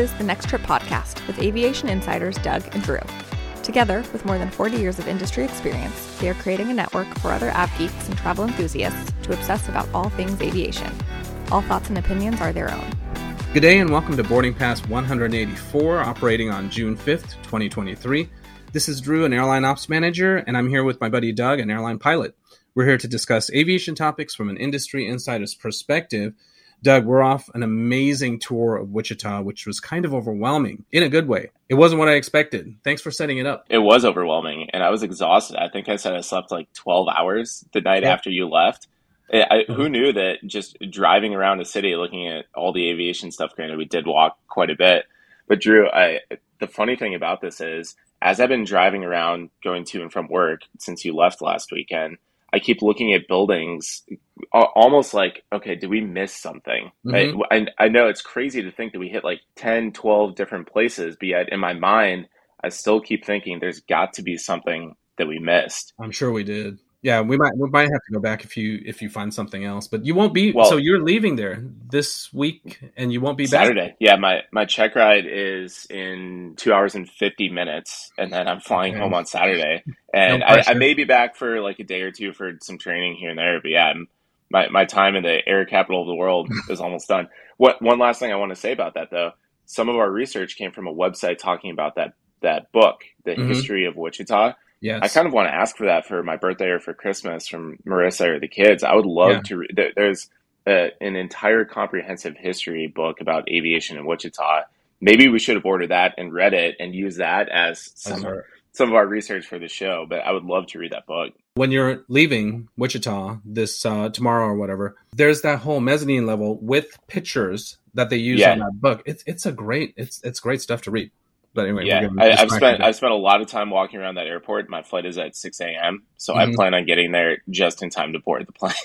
is the Next Trip podcast with aviation insiders Doug and Drew. Together, with more than 40 years of industry experience, they are creating a network for other av geeks and travel enthusiasts to obsess about all things aviation. All thoughts and opinions are their own. Good day and welcome to Boarding Pass 184, operating on June 5th, 2023. This is Drew, an airline ops manager, and I'm here with my buddy Doug, an airline pilot. We're here to discuss aviation topics from an industry insider's perspective. Doug, we're off an amazing tour of Wichita, which was kind of overwhelming in a good way. It wasn't what I expected. Thanks for setting it up. It was overwhelming, and I was exhausted. I think I said I slept like 12 hours the night after you left. Who knew that just driving around the city, looking at all the aviation stuff, granted, we did walk quite a bit. But Drew, the funny thing about this is, as I've been driving around, going to and from work since you left last weekend, I keep looking at buildings almost like, okay, did we miss something? Mm-hmm. I know it's crazy to think that we hit like 10, 12 different places, but yet in my mind, I still keep thinking there's got to be something that we missed. I'm sure we did. Yeah, we might have to go back if you find something else, but you won't be. So you're leaving there this week, and you won't be Saturday. back. Yeah, my check ride is in 2 hours and 50 minutes, and then I'm flying home on Saturday. And No I may be back for like a day or two for some training here and there, but yeah, my time in the air capital of the world is almost done. One last thing I want to say about that though, some of our research came from a website talking about that book, The History of Wichita. Yes. I kind of want to ask for that for my birthday or for Christmas from Marissa or the kids. I would love to read. There's an entire comprehensive history book about aviation in Wichita. Maybe we should have ordered that and read it and use that as some of our research for the show. But I would love to read that book. When you're leaving Wichita this tomorrow or whatever, there's that whole mezzanine level with pictures that they use in that book. It's great stuff to read. But anyway, I've spent a lot of time walking around that airport. My flight is at 6 a.m., so I plan on getting there just in time to board the plane.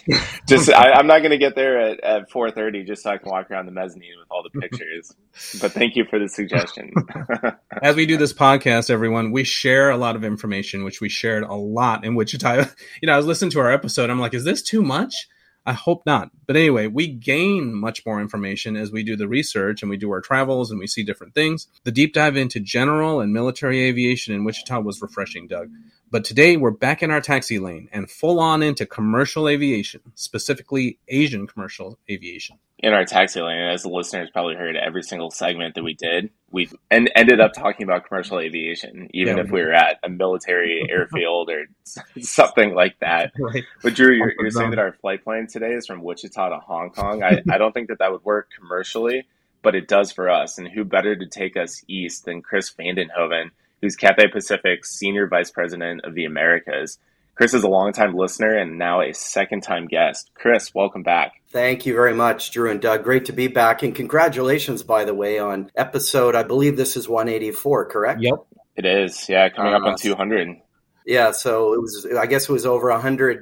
I'm not going to get there at 4:30 just so I can walk around the mezzanine with all the pictures. But thank you for the suggestion. As we do this podcast, everyone, we share a lot of information, which we shared a lot in Wichita. I was listening to our episode. I'm like, is this too much? I hope not. But anyway, we gain much more information as we do the research and we do our travels and we see different things. The deep dive into general and military aviation in Wichita was refreshing, Doug. But today we're back in our taxi lane and full on into commercial aviation, specifically Asian commercial aviation. In our taxi lane, as the listeners probably heard, every single segment that we did, we ended up talking about commercial aviation, even if we were at a military airfield or something like that. Right. But Drew, you're saying that our flight plan today is from Wichita to Hong Kong. I don't think that would work commercially, but it does for us. And who better to take us east than Chris Vandenhoven, who's Cathay Pacific's Senior Vice President of the Americas. Chris is a longtime listener and now a second-time guest. Chris, welcome back. Thank you very much, Drew and Doug. Great to be back. And congratulations, by the way, on episode, I believe this is 184, correct? Yep. It is. Yeah, coming up on 200. Yeah, so I guess it was over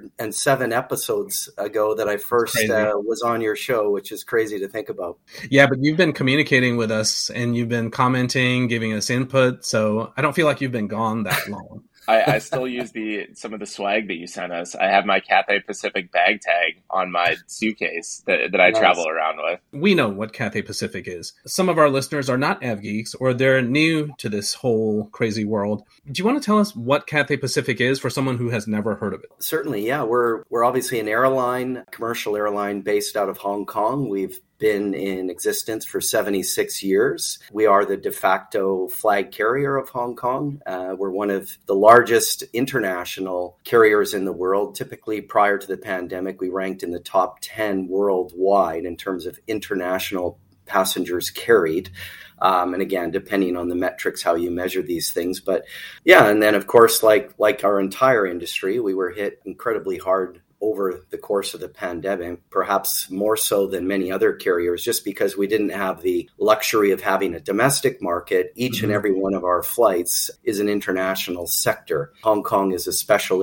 107 episodes ago that I first was on your show, which is crazy to think about. Yeah, but you've been communicating with us and you've been commenting, giving us input. So I don't feel like you've been gone that long. I still use some of the swag that you sent us. I have my Cathay Pacific bag tag on my suitcase that I travel around with. We know what Cathay Pacific is. Some of our listeners are not av geeks or they're new to this whole crazy world. Do you want to tell us what Cathay Pacific is for someone who has never heard of it? Certainly, yeah. We're obviously an airline, commercial airline based out of Hong Kong. We've been in existence for 76 years. We are the de facto flag carrier of Hong Kong. We're one of the largest international carriers in the world. Typically, prior to the pandemic, we ranked in the top 10 worldwide in terms of international passengers carried. And again, depending on the metrics, how you measure these things. But yeah, and then of course, like our entire industry, we were hit incredibly hard over the course of the pandemic, perhaps more so than many other carriers, just because we didn't have the luxury of having a domestic market. Each and every one of our flights is an international sector. Hong Kong is a special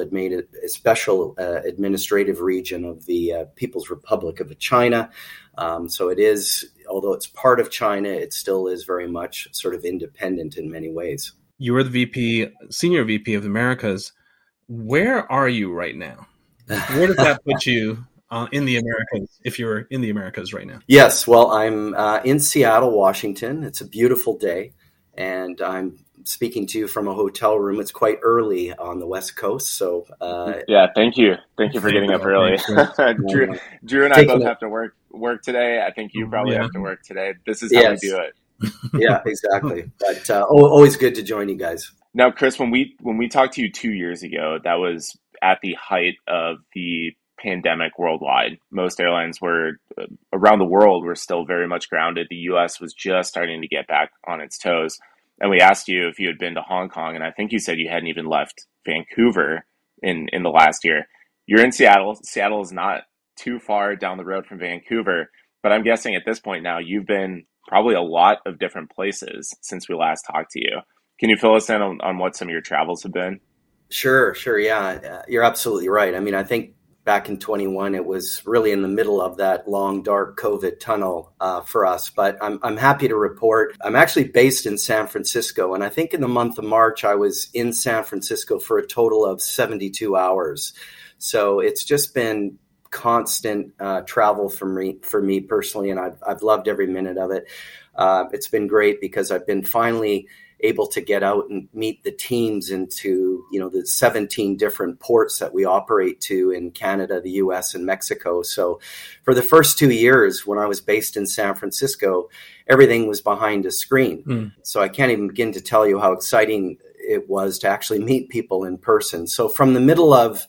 administrative region of the People's Republic of China. So it is, although it's part of China, it still is very much sort of independent in many ways. You were the senior VP of the Americas. Where are you right now? Where does that put you in the Americas, if you're in the Americas right now? Yes, well, I'm in Seattle, Washington. It's a beautiful day, and I'm speaking to you from a hotel room. It's quite early on the West Coast, so yeah, thank you for getting up early. Drew and I both have to work today. I think you probably have to work today. This is how we do it. Yeah, exactly. But always good to join you guys. Now, Chris, when we talked to you 2 years ago, that was at the height of the pandemic worldwide. Most airlines were around the world were still very much grounded. The U.S. was just starting to get back on its toes. And we asked you if you had been to Hong Kong, and I think you said you hadn't even left Vancouver in the last year. You're in Seattle. Seattle is not too far down the road from Vancouver, but I'm guessing at this point now you've been probably a lot of different places since we last talked to you. Can you fill us in on what some of your travels have been? Sure. Yeah, you're absolutely right. I mean, I think back in 21, it was really in the middle of that long, dark COVID tunnel for us. But I'm happy to report I'm actually based in San Francisco. And I think in the month of March, I was in San Francisco for a total of 72 hours. So it's just been constant travel for me personally. And I've loved every minute of it. It's been great because I've been finally able to get out and meet the teams into, the 17 different ports that we operate to in Canada, the US, and Mexico. So for the first 2 years when I was based in San Francisco, everything was behind a screen. So I can't even begin to tell you how exciting it was to actually meet people in person. So from the middle of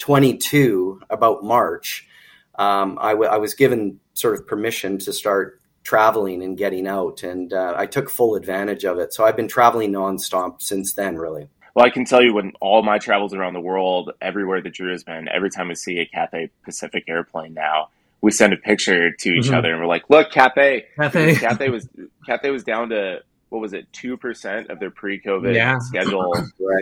22, about March, I was given sort of permission to start traveling and getting out, and I took full advantage of it. So I've been traveling nonstop since then, really. Well, I can tell you when all my travels around the world, everywhere that Drew has been, every time we see a Cathay Pacific airplane now, we send a picture to each other and we're like, look, Cathay. Cathay was down to, what was it, 2% of their pre-COVID schedule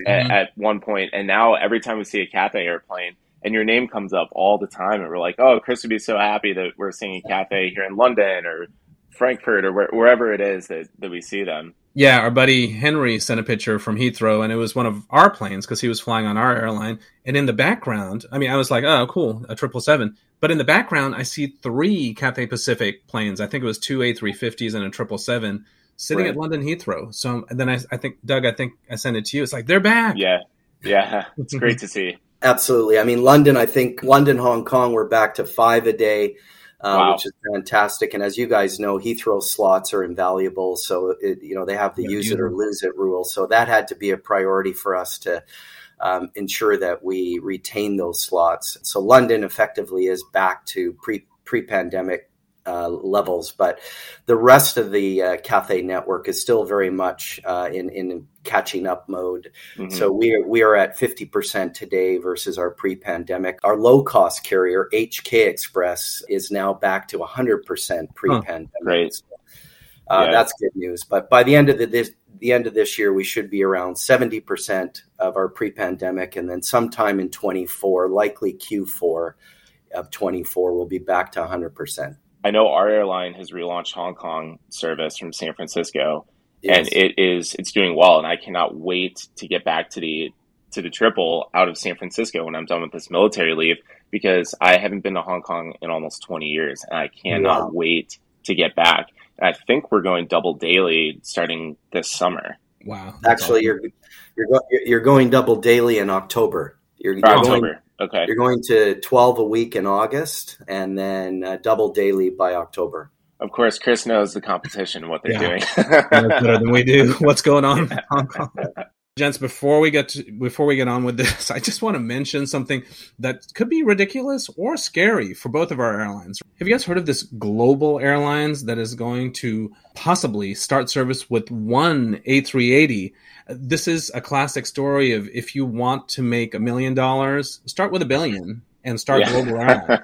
at one point. And now every time we see a Cathay airplane, and your name comes up all the time, and we're like, oh, Chris would be so happy that we're seeing a Cathay here in London or Frankfurt or wherever it is that we see them. Yeah, our buddy Henry sent a picture from Heathrow, and it was one of our planes because he was flying on our airline. And in the background, I mean, I was like, oh, cool, a 777. But in the background, I see 3 Cathay Pacific planes. I think it was 2 A350s and a 777 sitting at London Heathrow. So and then I think, Doug, I sent it to you. It's like, they're back. Yeah, it's great to see. Absolutely. I mean, London, Hong Kong, we're back to 5 a day. Which is fantastic. And as you guys know, Heathrow slots are invaluable. So, they have the use it or lose it rule. So that had to be a priority for us to ensure that we retain those slots. So London effectively is back to pre-pandemic levels. But the rest of the Cathay network is still very much in catching up mode. Mm-hmm. So we are at 50% today versus our pre-pandemic. Our low-cost carrier, HK Express, is now back to 100% pre-pandemic. Great. So, that's good news. But by the end of this year, we should be around 70% of our pre-pandemic, and then sometime in 24, likely Q4 of 24, we'll be back to 100%. I know our airline has relaunched Hong Kong service from San Francisco, and it's doing well. And I cannot wait to get back to the triple out of San Francisco when I'm done with this military leave, because I haven't been to Hong Kong in almost 20 years, and I cannot wait to get back. And I think we're going double daily starting this summer. Wow! Actually, awesome. you're going double daily in October. October. Okay. You're going to 12 a week in August, and then double daily by October. Of course, Chris knows the competition and what they're doing. That's better than we do. What's going on in Hong Kong? Gents, before we get on with this, I just want to mention something that could be ridiculous or scary for both of our airlines. Have you guys heard of this Global Airlines that is going to possibly start service with one A380? This is a classic story of if you want to make $1 million, start with $1 billion and start Global Airlines.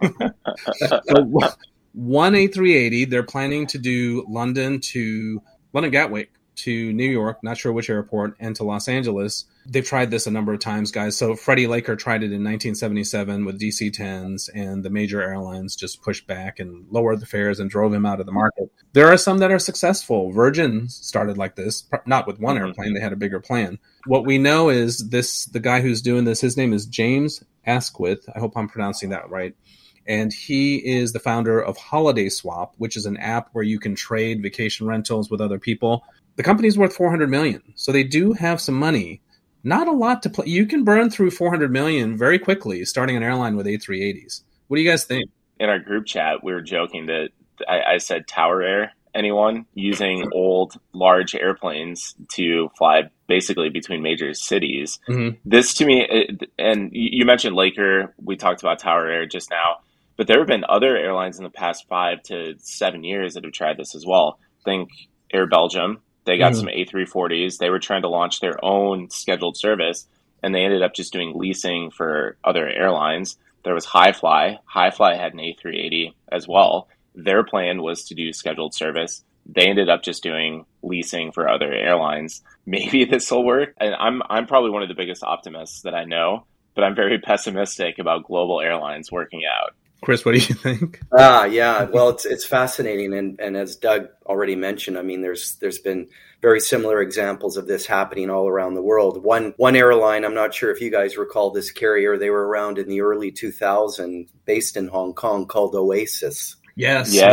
So, one A380, they're planning to do London Gatwick to New York, not sure which airport, and to Los Angeles. They've tried this a number of times, guys. So Freddie Laker tried it in 1977 with DC-10s, and the major airlines just pushed back and lowered the fares and drove him out of the market. There are some that are successful. Virgin started like this, not with one airplane. They had a bigger plan. What we know is the guy who's doing this, his name is James Asquith. I hope I'm pronouncing that right. and he is the founder of Holiday Swap, which is an app where you can trade vacation rentals with other people. The company's worth $400 million, so they do have some money. Not a lot to play. You can burn through $400 million very quickly, starting an airline with A380s. What do you guys think? In our group chat, we were joking that I said Tower Air. Anyone using old, large airplanes to fly basically between major cities. Mm-hmm. This to me, and you mentioned Laker, we talked about Tower Air just now, but there have been other airlines in the past 5 to 7 years that have tried this as well. Think Air Belgium. They got some A340s. They were trying to launch their own scheduled service, and they ended up just doing leasing for other airlines. There was Highfly. Highfly had an A380 as well. Their plan was to do scheduled service. They ended up just doing leasing for other airlines. Maybe this will work. And I'm probably one of the biggest optimists that I know, but I'm very pessimistic about global airlines working out. Chris, what do you think? Yeah, well, it's fascinating. And as Doug already mentioned, I mean, there's been very similar examples of this happening all around the world. One airline, I'm not sure if you guys recall this carrier, they were around in the early 2000s, based in Hong Kong, called Oasis. Yes. Yeah,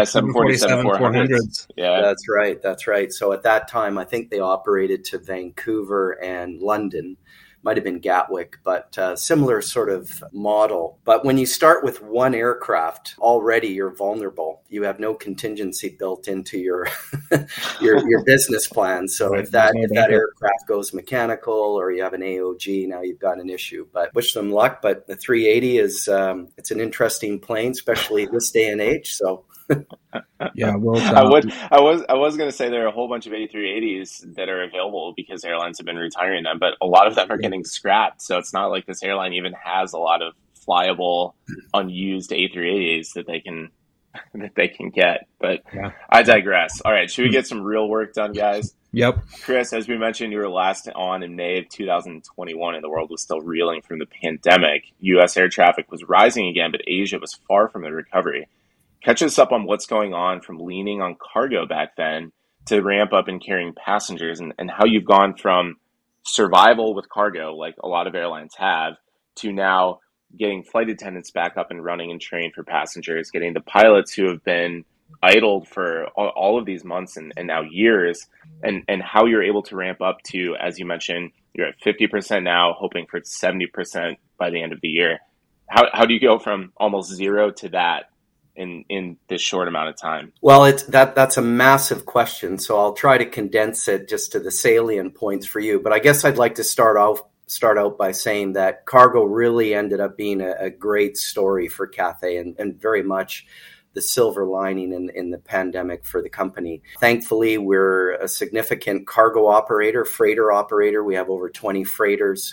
747-400s. Yeah, That's right. So at that time, I think they operated to Vancouver and London. Might have been Gatwick, but similar sort of model. But when you start with one aircraft, already you're vulnerable. You have no contingency built into your your business plan. So if that aircraft goes mechanical or you have an AOG, now you've got an issue. But wish them luck. But the 380 is it's an interesting plane, especially this day and age. So. Yeah, well, I was going to say there are a whole bunch of A380s that are available because airlines have been retiring them, but a lot of them are getting scrapped. So it's not like this airline even has a lot of flyable, unused A380s that they can get. But yeah. I digress. All right, should we get some real work done, guys? Yep. Chris, as we mentioned, you were last on in May of 2021, and the world was still reeling from the pandemic. U.S. air traffic was rising again, but Asia was far from the recovery. Catch us up on what's going on from leaning on cargo back then to ramp up in carrying passengers and how you've gone from survival with cargo, like a lot of airlines have, to now getting flight attendants back up and running and trained for passengers, getting the pilots who have been idled for all of these months and now years, and how you're able to ramp up to, as you mentioned, you're at 50% now, hoping for 70% by the end of the year. How do you go from almost zero to that in this short amount of time? Well, that's a massive question, so I'll try to condense it just to the salient points for you. But I guess I'd like to start out by saying that cargo really ended up being a great story for Cathay and very much the silver lining in the pandemic for the company. Thankfully, we're a significant cargo operator, freighter operator. We have over 20 freighters,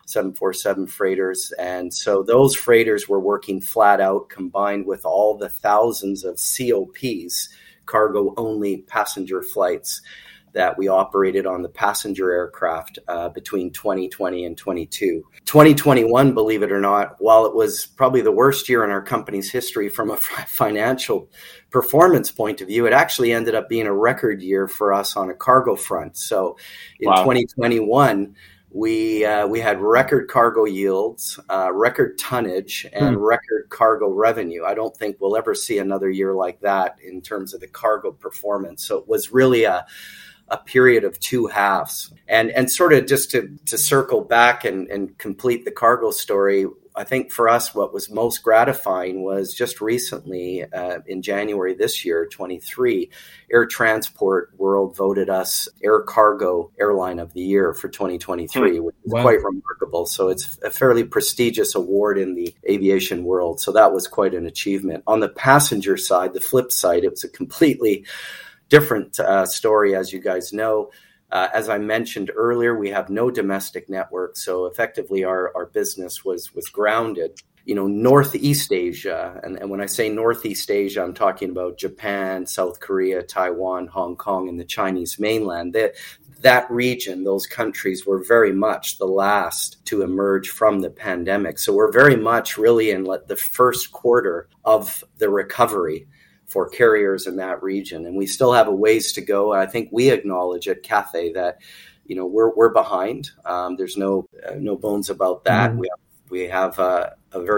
747 freighters. And so those freighters were working flat out, combined with all the thousands of COPs, cargo only passenger flights that we operated on the passenger aircraft between 2020 and 22. 2021, believe it or not, while it was probably the worst year in our company's history from a financial performance point of view, it actually ended up being a record year for us on a cargo front. So in 2021, we had record cargo yields, record tonnage, and record cargo revenue. I don't think we'll ever see another year like that in terms of the cargo performance. So it was really a period of two halves. And sort of just to circle back and complete the cargo story, I think for us what was most gratifying was just recently in January this year, 23, Air Transport World voted us Air Cargo Airline of the Year for 2023, which is quite remarkable. So it's a fairly prestigious award in the aviation world. So that was quite an achievement. On the passenger side, the flip side, it was a completely different story, as you guys know. As I mentioned earlier, we have no domestic network, so effectively our business was grounded. Northeast Asia, and when I say Northeast Asia, I'm talking about Japan, South Korea, Taiwan, Hong Kong, and the Chinese mainland. That region, those countries were very much the last to emerge from the pandemic. So we're very much really in the first quarter of the recovery for carriers in that region. And we still have a ways to go. I think we acknowledge at Cathay that, we're behind. There's no bones about that. We have a very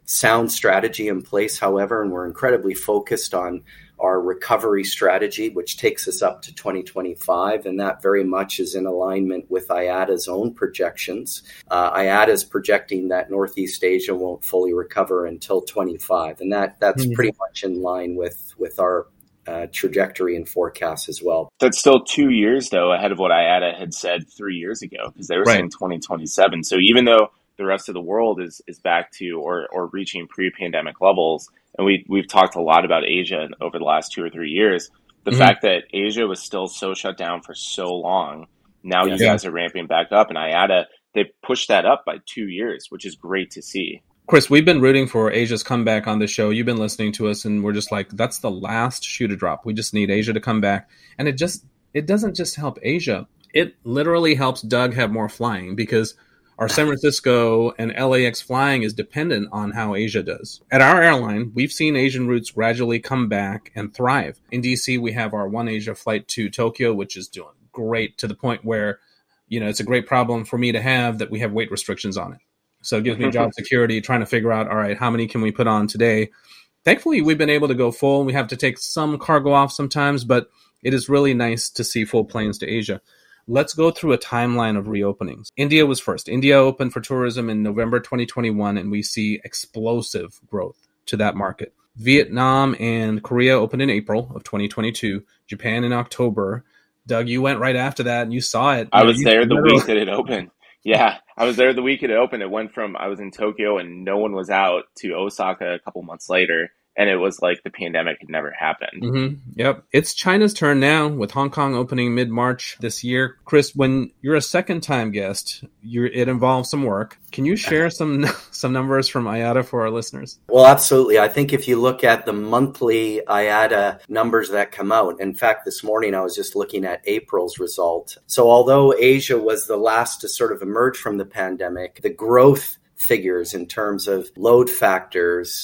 sound strategy in place, however, and we're incredibly focused on our recovery strategy, which takes us up to 2025, and that very much is in alignment with IATA's own projections. IATA is projecting that Northeast Asia won't fully recover until 25, and that's pretty much in line with our trajectory and forecast as well. That's still 2 years, though, ahead of what IATA had said 3 years ago, because they were saying 2027. So even though the rest of the world is back to or reaching pre-pandemic levels, and we've talked a lot about Asia over the last 2 or 3 years, the fact that Asia was still so shut down for so long, now you guys are ramping back up, and IATA, they pushed that up by 2 years, which is great to see. Chris, we've been rooting for Asia's comeback on the show. You've been listening to us, and we're just like, that's the last shoe to drop. We just need Asia to come back. And it doesn't just help Asia. It literally helps Doug have more flying, because our San Francisco and LAX flying is dependent on how Asia does. At our airline, we've seen Asian routes gradually come back and thrive. In DC, we have our One Asia flight to Tokyo, which is doing great, to the point where, it's a great problem for me to have that we have weight restrictions on it. So it gives me job security, trying to figure out, all right, how many can we put on today? Thankfully, we've been able to go full. We have to take some cargo off sometimes, but it is really nice to see full planes to Asia. Let's go through a timeline of reopenings. India was first. India opened for tourism in November 2021, and we see explosive growth to that market. Vietnam and Korea opened in April of 2022. Japan in October. Doug, you went right after that, and you saw it. I was there the week that it opened. Yeah, I was there the week it opened. It went from I was in Tokyo and no one was out to Osaka a couple months later. And it was like the pandemic had never happened. Mm-hmm. Yep. It's China's turn now, with Hong Kong opening mid-March this year. Chris, when you're a second-time guest, it involves some work. Can you share some numbers from IATA for our listeners? Well, absolutely. I think if you look at the monthly IATA numbers that come out, in fact, this morning I was just looking at April's result. So although Asia was the last to sort of emerge from the pandemic, the growth figures in terms of load factors,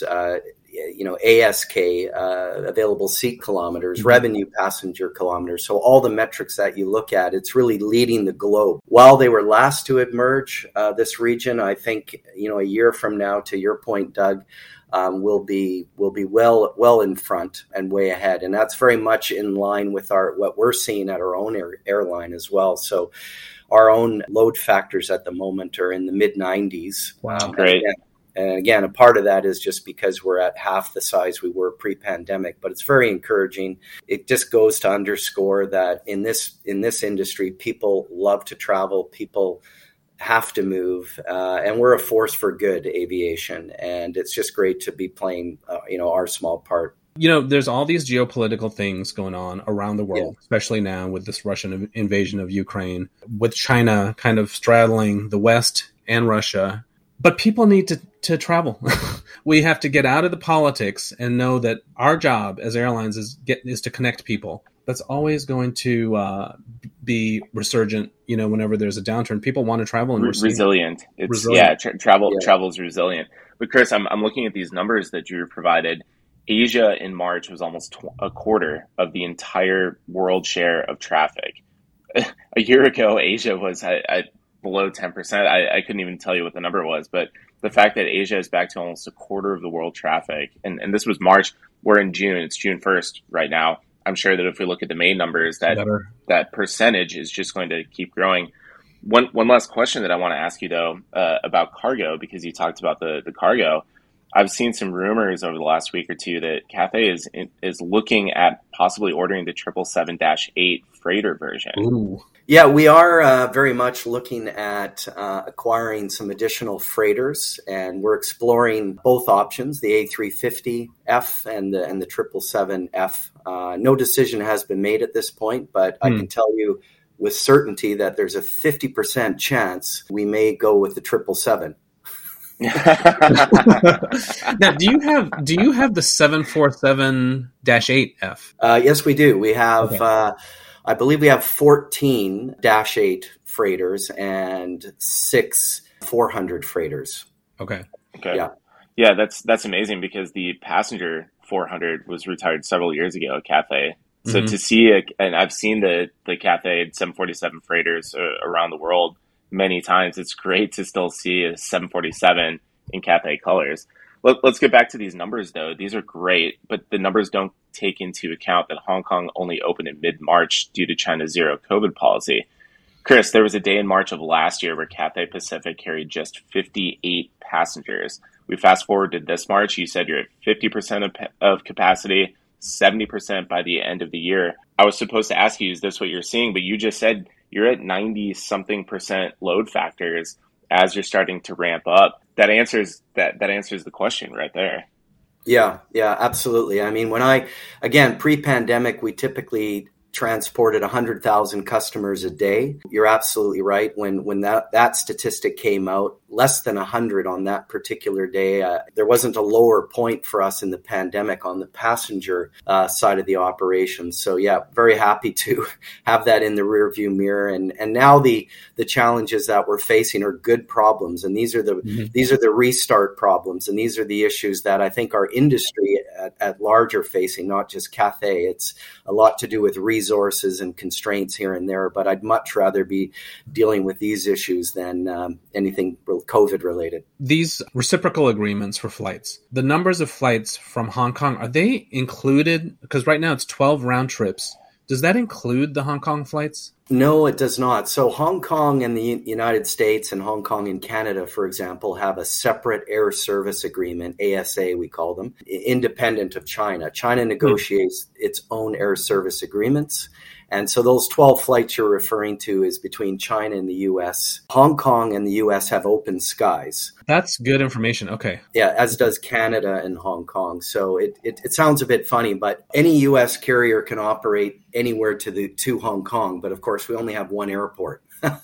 ASK, available seat kilometers, revenue passenger kilometers. So all the metrics that you look at, it's really leading the globe. While they were last to emerge, this region, I think, a year from now, to your point, Doug, will be well in front and way ahead. And that's very much in line with what we're seeing at our own airline as well. So our own load factors at the moment are in the mid-90s. Wow, great. And again, a part of that is just because we're at half the size we were pre-pandemic, but it's very encouraging. It just goes to underscore that in this industry, people love to travel, people have to move, and we're a force for good, aviation. And it's just great to be playing, our small part. There's all these geopolitical things going on around the world, especially now with this Russian invasion of Ukraine, with China kind of straddling the West and Russia. But people need to travel. We have to get out of the politics and know that our job as airlines is to connect people. That's always going to be resurgent. Whenever there's a downturn, people want to travel and we're resilient. It's resilient. Travel is resilient. But Chris, I'm looking at these numbers that you provided. Asia in March was almost a quarter of the entire world share of traffic. A year ago, Asia was below 10%. I couldn't even tell you what the number was, but the fact that Asia is back to almost a quarter of the world traffic, and this was March, we're in June, it's June 1st right now. I'm sure that if we look at the May numbers, that percentage is just going to keep growing. One last question that I want to ask you, though, about cargo, because you talked about the cargo. I've seen some rumors over the last week or two that Cathay is looking at possibly ordering the 777-8 freighter version. Ooh. Yeah, we are very much looking at acquiring some additional freighters, and we're exploring both options, the A350F and the 777F. No decision has been made at this point, but I can tell you with certainty that there's a 50% chance we may go with the 777. Now, do you have the 747-8F? Yes, we do. We have, I believe we have 14 -8 freighters and 6 400 freighters. Okay. Yeah, that's amazing, because the passenger 400 was retired several years ago at Cathay. So to see and I've seen the Cathay 747 freighters around the world many times. It's great to still see a 747 in Cathay colors. Let's get back to these numbers, though. These are great, but the numbers don't take into account that Hong Kong only opened in mid-March due to China's zero COVID policy. Chris, there was a day in March of last year where Cathay Pacific carried just 58 passengers. We fast forward to this March. You said you're at 50% of capacity, 70% by the end of the year. I was supposed to ask you, is this what you're seeing? But you just said you're at 90-something% load factors as you're starting to ramp up. That answers the question right there. Yeah, absolutely. I mean, pre-pandemic, we typically transported 100,000 customers a day. You're absolutely right. When that statistic came out, less than 100 on that particular day. There wasn't a lower point for us in the pandemic on the passenger side of the operation. So yeah, very happy to have that in the rearview mirror. And now the challenges that we're facing are good problems, and these are the restart problems, and these are the issues that I think our industry at large are facing, not just Cathay. It's a lot to do with resources and constraints here and there, but I'd much rather be dealing with these issues than anything COVID related. These reciprocal agreements for flights, the numbers of flights from Hong Kong, are they included? Because right now it's 12 round trips. Does that include the Hong Kong flights? No, it does not. So Hong Kong and the United States and Hong Kong and Canada, for example, have a separate air service agreement, ASA we call them, independent of China. China negotiates its own air service agreements. And so those 12 flights you're referring to is between China and the U.S. Hong Kong and the U.S. have open skies. That's good information. Okay. Yeah, as does Canada and Hong Kong. So it sounds a bit funny, but any U.S. carrier can operate anywhere to Hong Kong. But of course, we only have one airport.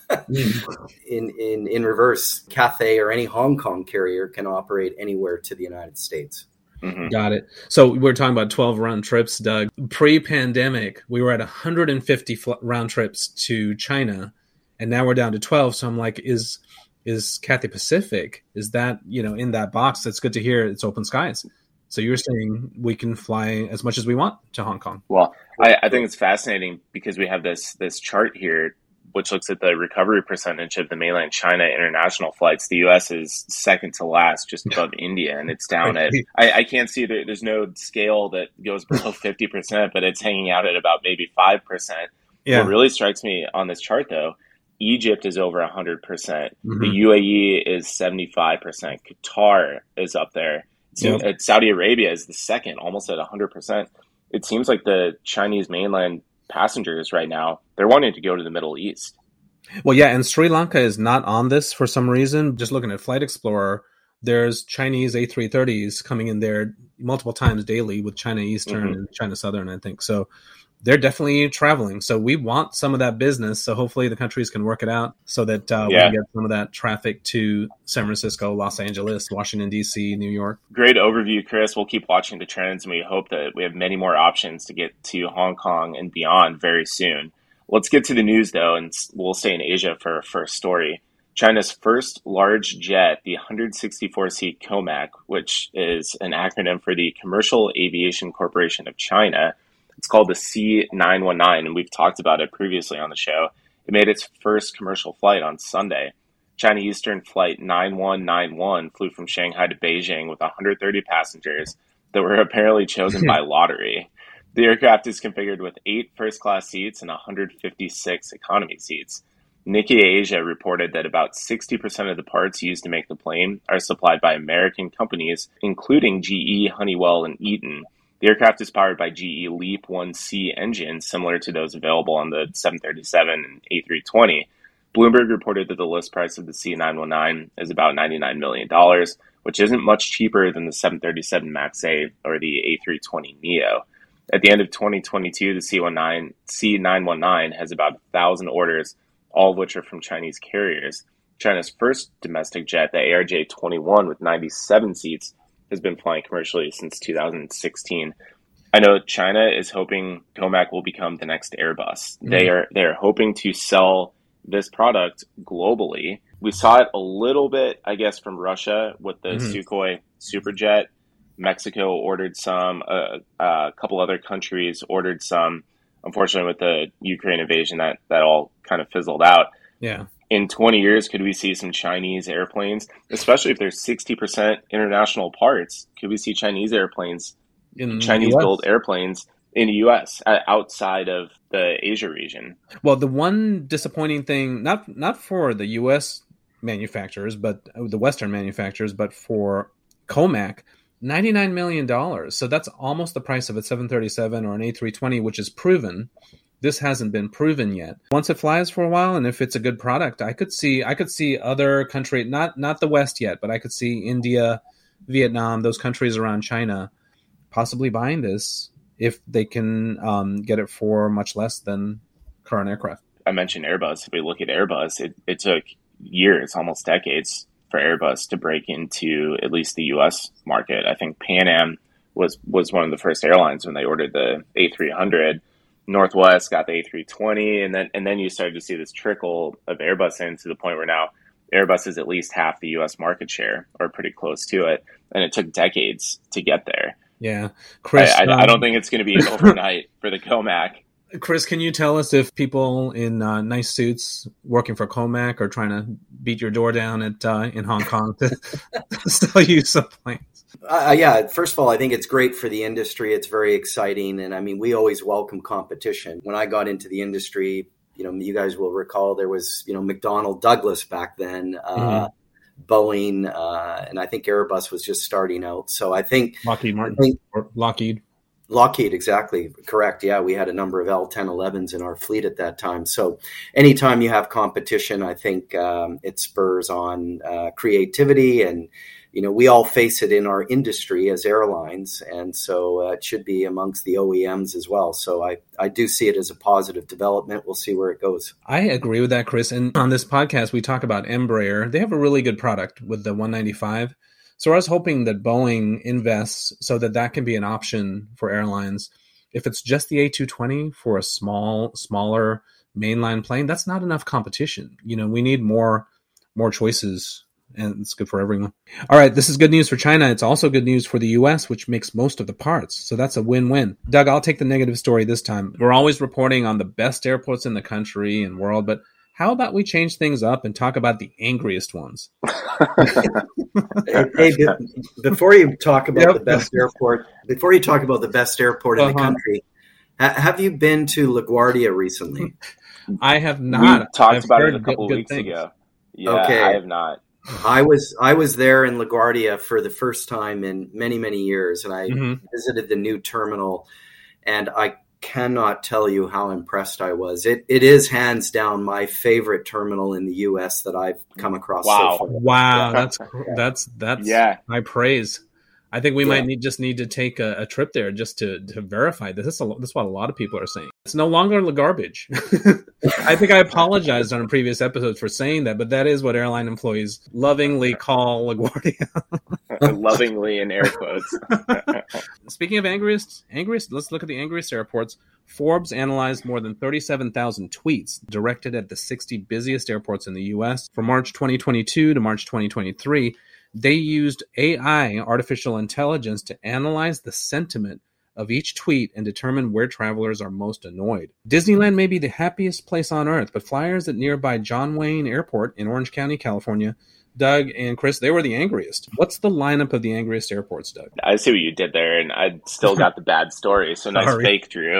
In reverse, Cathay or any Hong Kong carrier can operate anywhere to the United States. Mm-hmm. Got it. So we're talking about 12 round trips, Doug. Pre-pandemic, we were at 150 round trips to China, and now we're down to 12. So I'm like, is Cathay Pacific, is that, in that box? That's good to hear. It's open skies. So you're saying we can fly as much as we want to Hong Kong. Well, I think it's fascinating because we have this chart here, which looks at the recovery percentage of the mainland China international flights. The U.S. is second to last, just above India, and it's down at, I can't see, there's no scale that goes below 50%, but it's hanging out at about maybe 5%. Yeah. What really strikes me on this chart, though, Egypt is over 100%. Mm-hmm. The UAE is 75%. Qatar is up there. Saudi Arabia is the second, almost at 100%. It seems like the Chinese mainland passengers right now, they're wanting to go to the Middle East. Well, yeah, and Sri Lanka is not on this for some reason. Just looking at Flight Explorer, there's Chinese A330s coming in there multiple times daily with China Eastern and China Southern, I think. So they're definitely traveling. So we want some of that business. So hopefully the countries can work it out so that we can get some of that traffic to San Francisco, Los Angeles, Washington, D.C., New York. Great overview, Chris. We'll keep watching the trends, and we hope that we have many more options to get to Hong Kong and beyond very soon. Let's get to the news, though, and we'll stay in Asia for our first story. China's first large jet, the 164-seat COMAC, which is an acronym for the Commercial Aviation Corporation of China. It's called the C919, and we've talked about it previously on the show. It made its first commercial flight on Sunday. China Eastern Flight 9191 flew from Shanghai to Beijing with 130 passengers that were apparently chosen by lottery. The aircraft is configured with 8 first-class seats and 156 economy seats. Nikkei Asia reported that about 60% of the parts used to make the plane are supplied by American companies, including GE, Honeywell, and Eaton. The aircraft is powered by GE LEAP-1C engines, similar to those available on the 737 and A320. Bloomberg reported that the list price of the C919 is about $99 million, which isn't much cheaper than the 737 MAX 8 or the A320neo. At the end of 2022, the C919 has about 1,000 orders, all of which are from Chinese carriers. China's first domestic jet, the ARJ-21 with 97 seats, has been flying commercially since 2016. I know China is hoping COMAC will become the next Airbus. They're hoping to sell this product globally. We saw it a little bit, I guess, from Russia with the Sukhoi Superjet. Mexico ordered some. A couple other countries ordered some. Unfortunately, with the Ukraine invasion, that all kind of fizzled out. Yeah. in 20 years, could we see some Chinese airplanes, especially if there's 60% international parts? Could we see Chinese airplanes, In Chinese the built US. airplanes in the US outside of the Asia region? Well, the one disappointing thing, not for the US manufacturers, but the Western manufacturers, but for Comac, $99 million. So that's almost the price of a 737 or an A320, which is proven. This hasn't been proven yet. Once it flies for a while, and if it's a good product, I could see other countries, not the West yet, but I could see India, Vietnam, those countries around China, possibly buying this if they can get it for much less than current aircraft. I mentioned Airbus. If we look at Airbus, it took years, almost decades, for Airbus to break into at least the U.S. market. I think Pan Am was one of the first airlines when they ordered the A300. Northwest got the A320, and then you started to see this trickle of Airbus in, to the point where now Airbus is at least half the U.S. market share, or pretty close to it. And it took decades to get there. Yeah, Chris, I don't think it's going to be overnight for the Comac. Chris, can you tell us if people in nice suits working for Comac are trying to beat your door down in Hong Kong to sell you some planes? Yeah, first of all, I think it's great for the industry. It's very exciting. And I mean, we always welcome competition. When I got into the industry, you guys will recall there was, McDonnell Douglas back then, Boeing, and I think Airbus was just starting out. So I think Lockheed Martin or Lockheed, exactly. Correct. Yeah, we had a number of L-1011s in our fleet at that time. So anytime you have competition, I think it spurs on creativity. And, we all face it in our industry as airlines. And so it should be amongst the OEMs as well. So I do see it as a positive development. We'll see where it goes. I agree with that, Chris. And on this podcast, we talk about Embraer. They have a really good product with the 195. So I was hoping that Boeing invests so that can be an option for airlines. If it's just the A220 for a smaller mainline plane, that's not enough competition. We need more choices, and it's good for everyone. All right, this is good news for China. It's also good news for the U.S., which makes most of the parts. So that's a win-win. Doug, I'll take the negative story this time. We're always reporting on the best airports in the country and world, but how about we change things up and talk about the angriest ones? Hey, before you talk about the best airport, in the country, have you been to LaGuardia recently? I have not. We talked about it a couple of weeks ago. Yeah, okay. I have not. I was there in LaGuardia for the first time in many, many years, and I visited the new terminal, and I cannot tell you how impressed I was. It is hands down my favorite terminal in the U.S. that I've come across so far. Wow, that's high praise. I think we might need to take a trip there just to verify this. This is what a lot of people are saying. It's no longer garbage. I think I apologized on a previous episode for saying that, but that is what airline employees lovingly call LaGuardia. Lovingly in air quotes. Speaking of angriest, let's look at the angriest airports. Forbes analyzed more than 37,000 tweets directed at the 60 busiest airports in the U.S. from March 2022 to March 2023. They used AI, artificial intelligence, to analyze the sentiment of each tweet and determine where travelers are most annoyed. Disneyland may be the happiest place on earth, but flyers at nearby John Wayne Airport in Orange County, California, Doug and Chris, they were the angriest. What's the lineup of the angriest airports, Doug? I see what you did there, and I still got the bad story, so nice fake, Drew.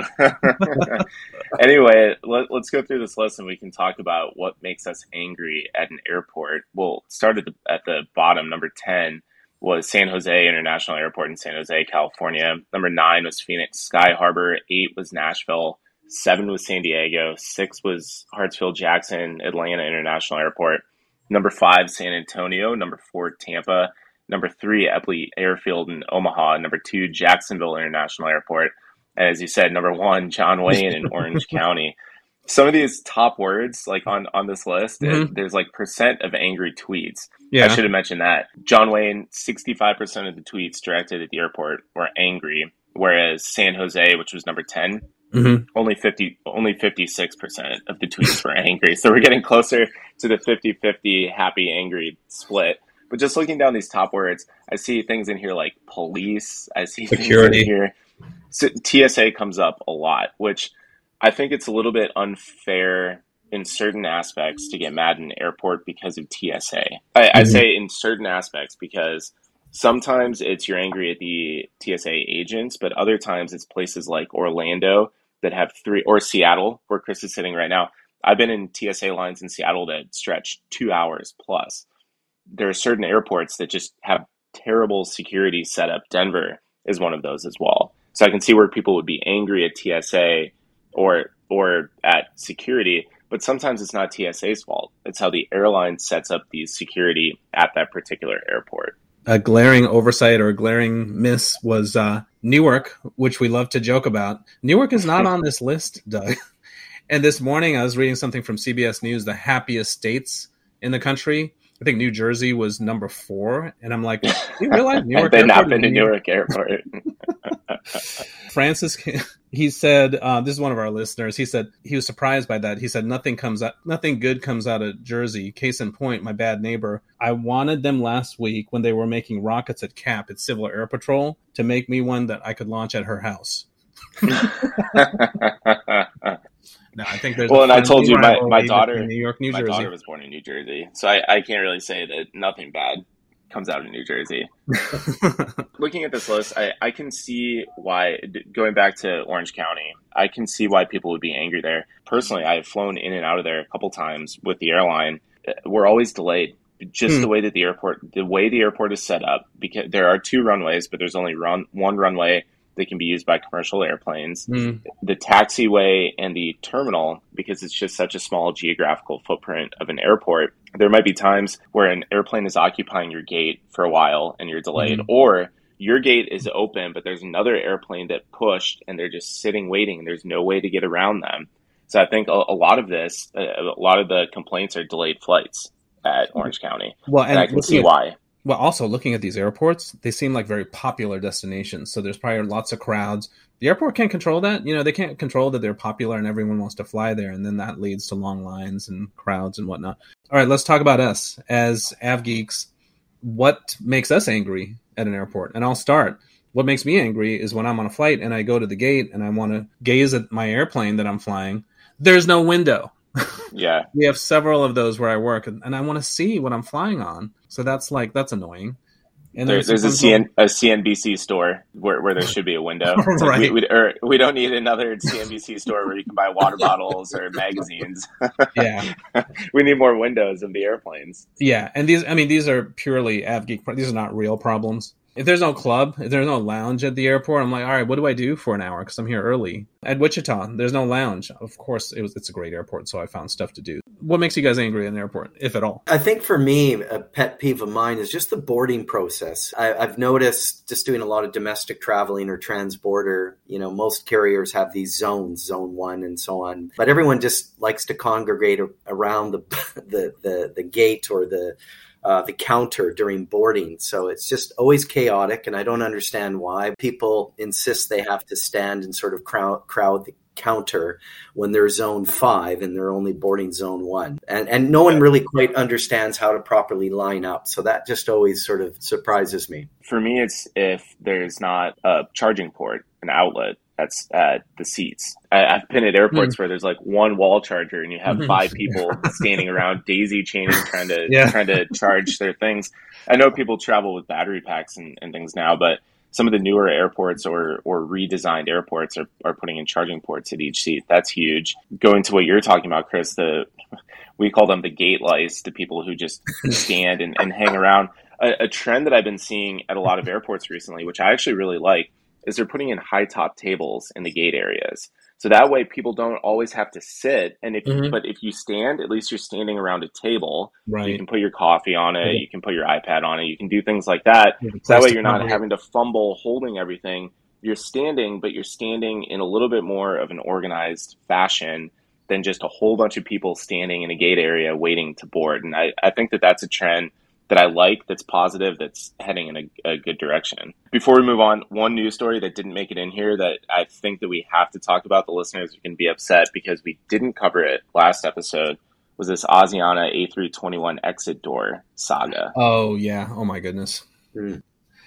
Anyway, let's go through this list, and we can talk about what makes us angry at an airport. We'll start at the bottom. Number 10 was San Jose International Airport in San Jose, California. Number 9 was Phoenix Sky Harbor. 8 was Nashville. 7 was San Diego. 6 was Hartsfield-Jackson Atlanta International Airport. Number 5, San Antonio. Number 4, Tampa. Number 3, Eppley Airfield in Omaha. Number 2, Jacksonville International Airport. And as you said, number 1, John Wayne in Orange County. Some of these top words, like on this list, there's like percent of angry tweets. Yeah. I should have mentioned that. John Wayne, 65% of the tweets directed at the airport were angry, whereas San Jose, which was number 10, only 56% of the tweets were angry. So we're getting closer to the 50-50 happy, angry split. But just looking down these top words, I see things in here like police. I see security things in here. So TSA comes up a lot, which I think it's a little bit unfair in certain aspects to get mad in an airport because of TSA. I say in certain aspects because sometimes it's you're angry at the TSA agents, but other times it's places like Orlando that have or Seattle, where Chris is sitting right now. I've been in TSA lines in Seattle that stretch 2 hours plus. There are certain airports that just have terrible security setup. Denver is one of those as well. So I can see where people would be angry at TSA or at security, but sometimes it's not TSA's fault. It's how the airline sets up the security at that particular airport. A glaring oversight or a glaring miss was Newark, which we love to joke about. Newark is not on this list, Doug. And this morning I was reading something from CBS News, the happiest states in the country. I think New Jersey was number 4. And I'm like, do you realize Newark They've not been to Newark Airport. Francis, he said, this is one of our listeners. He said he was surprised by that. He said, nothing good comes out of Jersey. Case in point, my bad neighbor. I wanted them last week when they were making rockets at CAP at Civil Air Patrol to make me one that I could launch at her house. No, I think there's and I told you my daughter, New York, New Jersey. My daughter was born in New Jersey, so I can't really say that nothing bad comes out of New Jersey. Looking at this list, I can see why, going back to Orange County, I can see why people would be angry there. Personally, I have flown in and out of there a couple times with the airline. We're always delayed. Just the way that the airport is set up, because there are 2 runways, but there's only one runway that can be used by commercial airplanes. The taxiway and the terminal, because it's just such a small geographical footprint of an airport, there might be times where an airplane is occupying your gate for a while and you're delayed, or your gate is open, but there's another airplane that pushed and they're just sitting waiting and there's no way to get around them. So I think a lot of the complaints are delayed flights at Orange County. Well, and I can see why. Well, also looking at these airports, they seem like very popular destinations. So there's probably lots of crowds. The airport can't control that. They can't control that they're popular and everyone wants to fly there. And then that leads to long lines and crowds and whatnot. All right, let's talk about us as AvGeeks. What makes us angry at an airport? And I'll start. What makes me angry is when I'm on a flight and I go to the gate and I want to gaze at my airplane that I'm flying. There's no window. Yeah. We have several of those where I work, and I want to see what I'm flying on. So that's annoying. And there's a CNBC store where there should be a window. Right. We don't need another CNBC store where you can buy water bottles or magazines. Yeah. We need more windows of the airplanes. Yeah. And these are purely AvGeek. These are not real problems. If there's no club, if there's no lounge at the airport, I'm like, all right, what do I do for an hour? Because I'm here early. At Wichita, there's no lounge. Of course, it's a great airport, so I found stuff to do. What makes you guys angry at an airport, if at all? I think for me, a pet peeve of mine is just the boarding process. I've noticed just doing a lot of domestic traveling or transborder, most carriers have these zones, zone 1 and so on. But everyone just likes to congregate around the gate or the counter during boarding. So it's just always chaotic, and I don't understand why people insist they have to stand and sort of crowd the counter when they're zone 5 and they're only boarding zone 1. And no one really quite understands how to properly line up. So that just always sort of surprises me. For me, it's if there's not a charging port, an outlet that's at the seats. I've been at airports where there's like one wall charger and you have 5 people standing around daisy chaining trying to charge their things. I know people travel with battery packs and things now, but some of the newer airports or redesigned airports are putting in charging ports at each seat. That's huge. Going to what you're talking about, Chris, we call them the gate lice, the people who just stand and hang around. A trend that I've been seeing at a lot of airports recently, which I actually really like, is they're putting in high top tables in the gate areas. So that way people don't always have to sit. And but if you stand, at least you're standing around a table. Right. You can put your coffee on it. You can put your iPad on it. You can do things like that. So that way you're not having to fumble holding everything. You're standing, but you're standing in a little bit more of an organized fashion than just a whole bunch of people standing in a gate area waiting to board. And I think that that's a trend that I like, that's positive, that's heading in a good direction. Before we move on, one news story that didn't make it in here that I think that we have to talk about, the listeners can be upset because we didn't cover it last episode, was this Asiana A321 exit door saga. Oh, yeah. Oh, my goodness.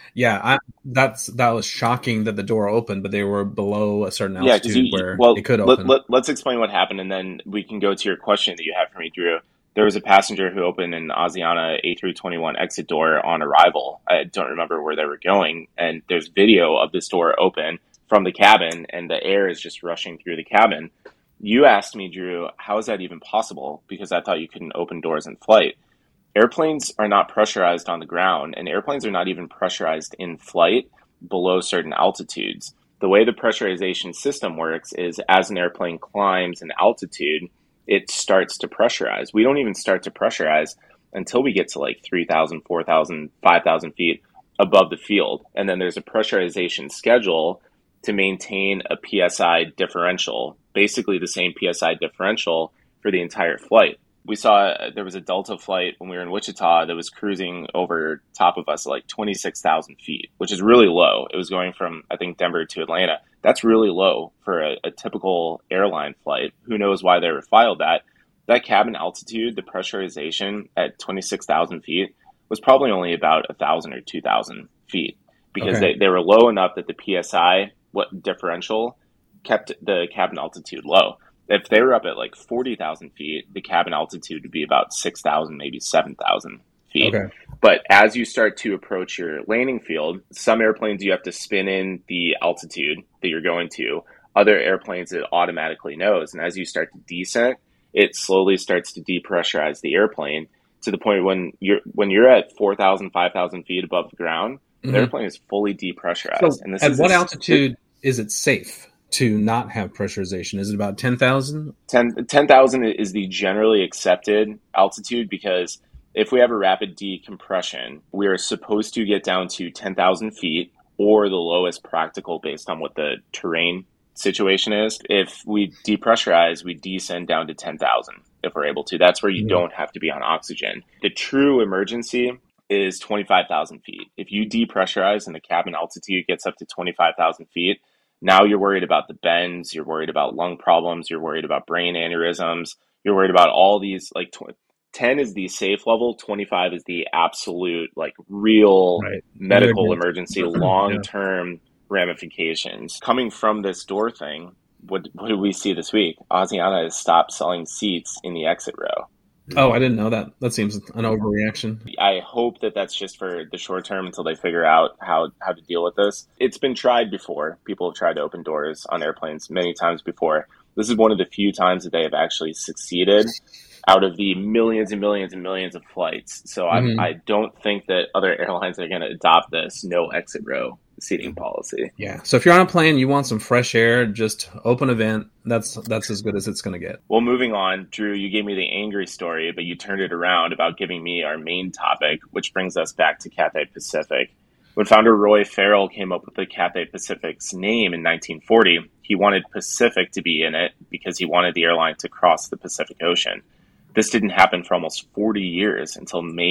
Yeah, that was shocking that the door opened, but they were below a certain Yeah, because altitude where it could open. let's explain what happened, and then we can go to your question that you have for me, Drew. There was a passenger who opened an Asiana A321 exit door on arrival. I don't remember where they were going, and there's video of this door open from the cabin, and the air is just rushing through the cabin. You asked me, Drew, how is that even possible? Because I thought you couldn't open doors in flight. Airplanes are not pressurized on the ground, and airplanes are not even pressurized in flight below certain altitudes. The way the pressurization system works is as an airplane climbs in altitude, it starts to pressurize. We don't even start to pressurize until we get to like 3,000, 4,000, 5,000 feet above the field. And then there's a pressurization schedule to maintain a PSI differential, basically the same PSI differential for the entire flight. We saw there was a Delta flight when we were in Wichita that was cruising over top of us at like 26,000 feet, which is really low. It was going from, I think, Denver to Atlanta. That's really low for a typical airline flight. Who knows why they refiled that? That cabin altitude, the pressurization at 26,000 feet was probably only about 1,000 or 2,000 feet because they were low enough that the PSI differential kept the cabin altitude low. If they were up at like 40,000 feet, the cabin altitude would be about 6,000, maybe 7,000 feet. Okay. But as you start to approach your landing field, some airplanes you have to spin in the altitude that you're going to. Other airplanes it automatically knows. And as you start to descent, it slowly starts to depressurize the airplane to the point when you're at 4,000, 5,000 feet above the ground, the airplane is fully depressurized. So at what altitude is it safe to not have pressurization? Is it about 10,000? 10,000 is the generally accepted altitude because if we have a rapid decompression, we are supposed to get down to 10,000 feet or the lowest practical based on what the terrain situation is. If we depressurize, we descend down to 10,000 if we're able to. That's where you don't have to be on oxygen. The true emergency is 25,000 feet. If you depressurize and the cabin altitude gets up to 25,000 feet, now you're worried about the bends, you're worried about lung problems, you're worried about brain aneurysms, you're worried about all these, like 10 is the safe level, 25 is the absolute, like real medical emergency, long-term ramifications. Coming from this door thing, what did we see this week? Asiana has stopped selling seats in the exit row. Oh, I didn't know that. That seems an overreaction. I hope that that's just for the short term until they figure out how to deal with this. It's been tried before. People have tried to open doors on airplanes many times before. This is one of the few times that they have actually succeeded out of the millions and millions and millions of flights. So I don't think that other airlines are going to adopt this no exit row seating policy. Yeah. So if you're on a plane, you want some fresh air, just open a vent. That's as good as it's going to get. Well, moving on, Drew, you gave me the angry story, but you turned it around about giving me our main topic, which brings us back to Cathay Pacific. When founder Roy Farrell came up with the Cathay Pacific's name in 1940, he wanted Pacific to be in it because he wanted the airline to cross the Pacific Ocean. This didn't happen for almost 40 years until May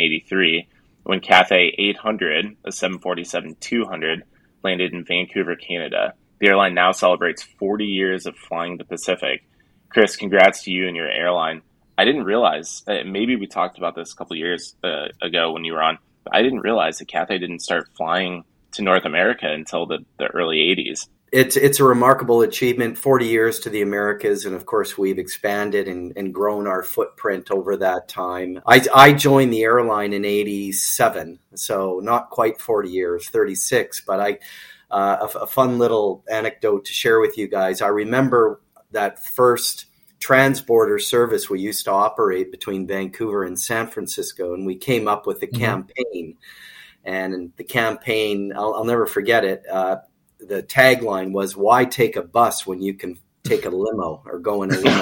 1983, when Cathay 800, a 747-200, landed in Vancouver, Canada. The airline now celebrates 40 years of flying the Pacific. Chris, congrats to you and your airline. I didn't realize, maybe we talked about this a couple years ago when you were on, but I didn't realize that Cathay didn't start flying to North America until the early 80s. It's a remarkable achievement, 40 years to the Americas, and of course we've expanded and grown our footprint over that time. I joined the airline in 87, so not quite 40 years, 36, but a fun little anecdote to share with you guys. I remember that first transborder service we used to operate between Vancouver and San Francisco, and we came up with a campaign, and the campaign, I'll never forget it, the tagline was, "Why take a bus when you can take a limo or go in a limo?"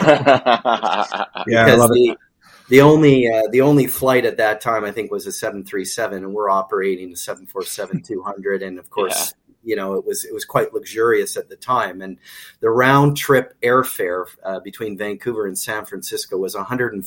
Yeah, I love it. The only flight at that time, I think, was a 737, and we're operating a 747-200, and of course, you know, it was quite luxurious at the time. And the round trip airfare between Vancouver and San Francisco was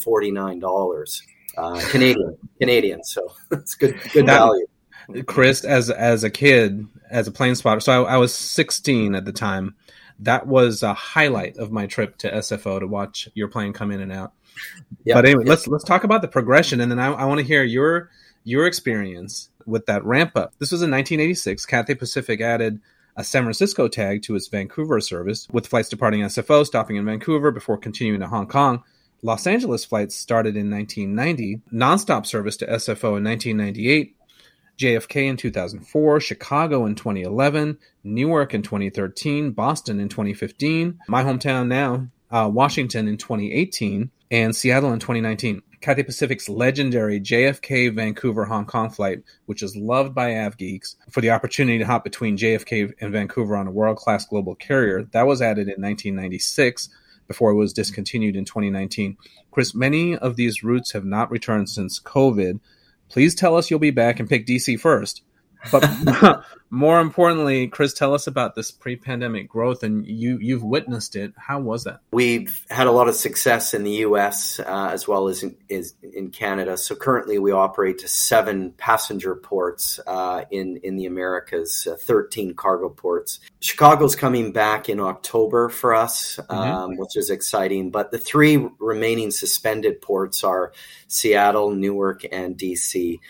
$149 Canadian. So it's good value. Chris, as a kid, as a plane spotter, so I was 16 at the time. That was a highlight of my trip to SFO to watch your plane come in and out. Yep. But anyway, let's talk about the progression, and then I want to hear your experience with that ramp up. This was in 1986. Cathay Pacific added a San Francisco tag to its Vancouver service, with flights departing SFO, stopping in Vancouver before continuing to Hong Kong. Los Angeles flights started in 1990, nonstop service to SFO in 1998, JFK in 2004, Chicago in 2011, Newark in 2013, Boston in 2015, my hometown now, Washington in 2018, and Seattle in 2019. Cathay Pacific's legendary JFK Vancouver Hong Kong flight, which is loved by AvGeeks for the opportunity to hop between JFK and Vancouver on a world-class global carrier, that was added in 1996 before it was discontinued in 2019. Chris, many of these routes have not returned since COVID. Please tell us you'll be back and pick DC first. But more importantly, Chris, tell us about this pre-pandemic growth, and you've witnessed it. How was that? We've had a lot of success in the U.S. As well as in Canada. So currently we operate to 7 passenger ports in the Americas, 13 cargo ports. Chicago's coming back in October for us, which is exciting. But the 3 remaining suspended ports are Seattle, Newark, and DC.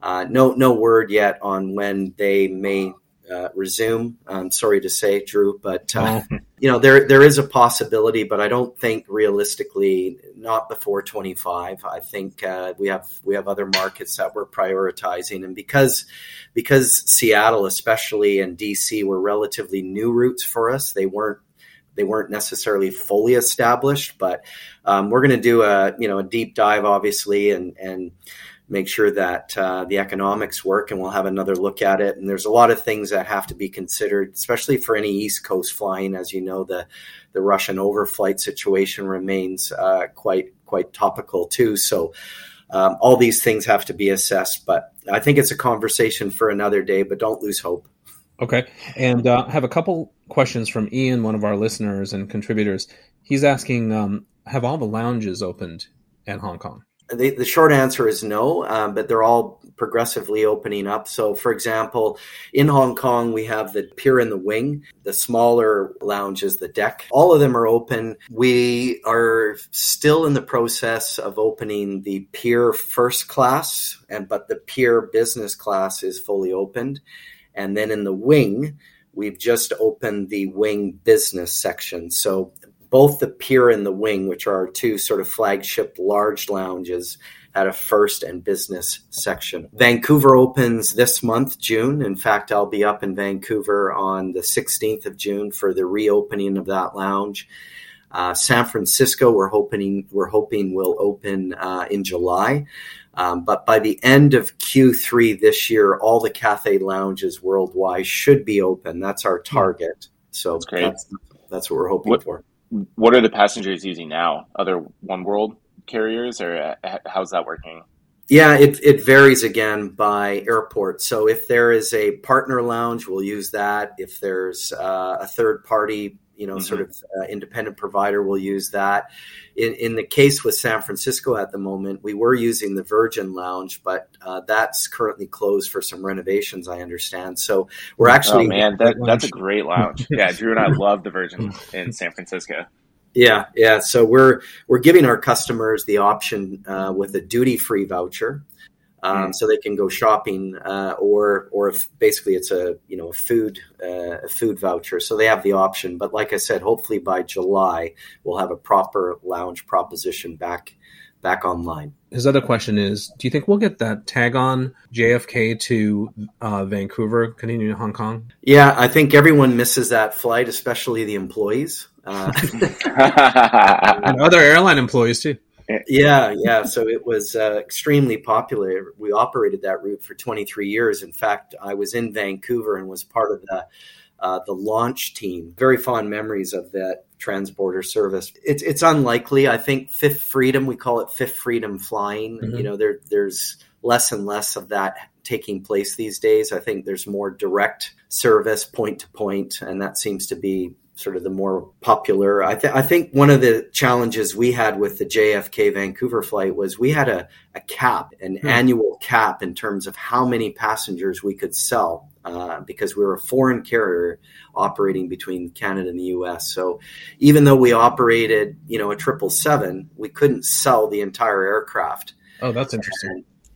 No word yet on when they may resume. I'm sorry to say, Drew, but there is a possibility, but I don't think realistically not before 25. I think we have other markets that we're prioritizing, and because Seattle, especially, and DC were relatively new routes for us, they weren't necessarily fully established. But we're going to do a deep dive, obviously, and make sure that the economics work, and we'll have another look at it. And there's a lot of things that have to be considered, especially for any East Coast flying. As you know, the Russian overflight situation remains quite topical too. So all these things have to be assessed. But I think it's a conversation for another day, but don't lose hope. Okay. And I have a couple questions from Ian, one of our listeners and contributors. He's asking, have all the lounges opened in Hong Kong? The short answer is no, but they're all progressively opening up. So, for example, in Hong Kong, we have the Pier in the Wing, the smaller lounges, the deck. All of them are open. We are still in the process of opening the Pier First Class, but the Pier Business Class is fully opened. And then in the Wing, we've just opened the Wing Business section. So both the Pier and the Wing, which are our 2 sort of flagship large lounges, had a first and business section. Vancouver opens this month, June. In fact, I'll be up in Vancouver on the 16th of June for the reopening of that lounge. San Francisco, we're hoping will open in July. But by the end of Q3 this year, all the Cathay lounges worldwide should be open. That's our target. So that's what we're hoping for. What are the passengers using now? Other One World carriers, or how's that working? Yeah, it varies again by airport. So if there is a partner lounge, we'll use that. If there's a third party, sort of independent provider, we'll use that. In the case with San Francisco at the moment, we were using the Virgin Lounge, but that's currently closed for some renovations, I understand. So we're actually... Oh, man, that's a great lounge. Yeah, Drew and I love the Virgin in San Francisco. Yeah. So we're giving our customers the option with a duty-free voucher. So they can go shopping, or if basically it's a food voucher. So they have the option. But like I said, hopefully by July we'll have a proper lounge proposition back online. His other question is, do you think we'll get that tag on JFK to Vancouver, continuing to Hong Kong? Yeah, I think everyone misses that flight, especially the employees. And other airline employees too. Yeah. So it was extremely popular. We operated that route for 23 years. In fact, I was in Vancouver and was part of the launch team. Very fond memories of that transborder service. It's unlikely. I think Fifth Freedom, we call it Fifth Freedom flying. Mm-hmm. There's less and less of that taking place these days. I think there's more direct service point to point, and that seems to be sort of the more popular. I think one of the challenges we had with the JFK Vancouver flight was we had an annual cap in terms of how many passengers we could sell because we were a foreign carrier operating between Canada and the U.S. So even though we operated, a 777, we couldn't sell the entire aircraft. Oh, that's interesting.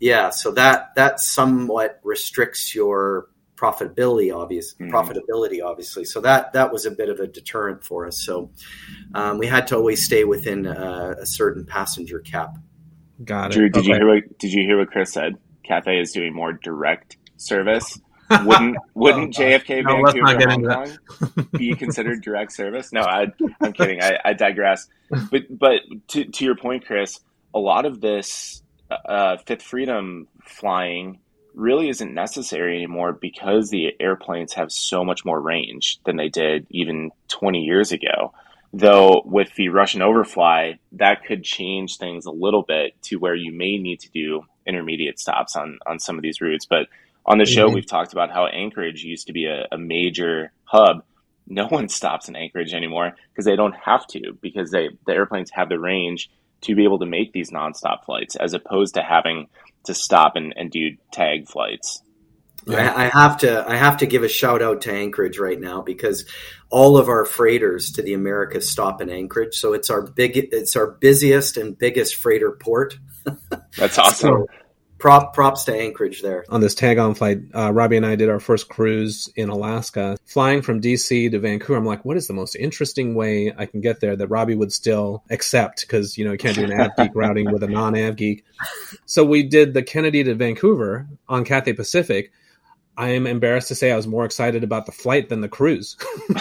Yeah, so that somewhat restricts your profitability, obviously. So that was a bit of a deterrent for us. So we had to always stay within a certain passenger cap. Got it. Drew, did you hear what Chris said? Cathay is doing more direct service. Wouldn't JFK Vancouver Hong Kong be considered direct service? No, I'm kidding. I digress. But to your point, Chris, a lot of this Fifth Freedom flying really isn't necessary anymore because the airplanes have so much more range than they did even 20 years ago. Though with the Russian overfly, that could change things a little bit to where you may need to do intermediate stops on some of these routes. But on the show, we've talked about how Anchorage used to be a major hub. No one stops in Anchorage anymore because they don't have to, because the airplanes have the range to be able to make these nonstop flights as opposed to having to stop and do tag flights. Yeah. I have to give a shout out to Anchorage right now because all of our freighters to the Americas stop in Anchorage. So it's our busiest and biggest freighter port. That's awesome. So props to Anchorage there. On this tag-on flight, Robbie and I did our first cruise in Alaska. Flying from DC to Vancouver, I'm like, what is the most interesting way I can get there that Robbie would still accept? Because, you can't do an AvGeek routing with a non-AvGeek. So we did the Kennedy to Vancouver on Cathay Pacific. I am embarrassed to say I was more excited about the flight than the cruise.